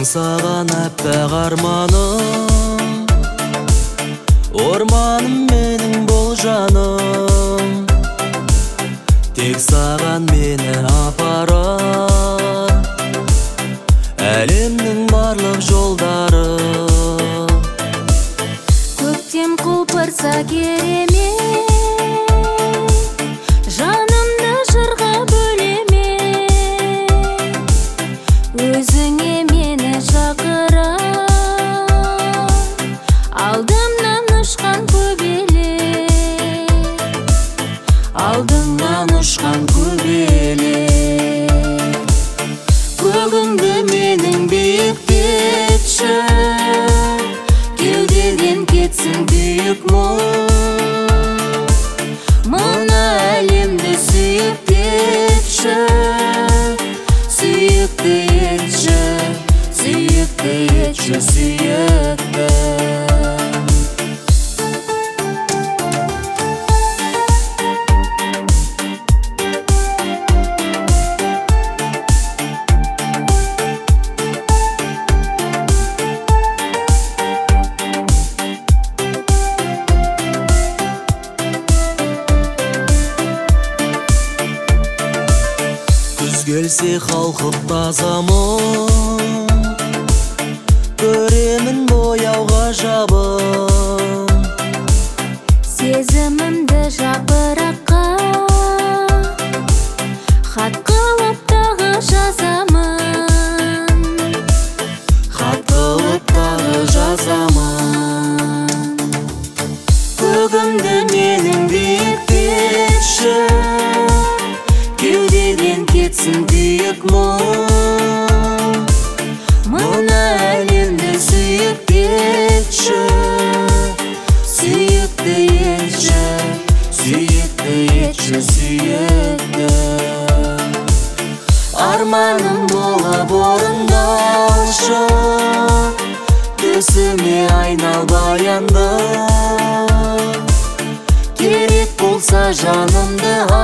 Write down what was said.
аңсаған аппақ арманым, орманым менің бұл жаным. Тек саған мені апарар әлемнің барлық жолдары. Көктем құлпырса керемет, жанымды жырға бөлеме. Өзіңе мені шақыра, алдымнан ұшқан көбелек, алдыңнан ұшқан көбелек. Көгіңді менің биіктетші, кеудеден кетсін күйік мұң. Мына әлемді сүйіктетші, сүйікті етші, сүйікті етші, сүйікті. Күз келсе қалқып таза мұң, көремін бояуға жабым. Сезімімді жапыраққа хат қылып тағы жазамын, хат қылып тағы жазамын. Көгімді менің биіктетші, кеудеден кетсін күйік мұң. Мына әлемді сүйіктетші, сүйікті етші, сүйікті етші, сүйікті. Арманым болып орындалшы, төсіме айнал баянды. Керек болса жанымды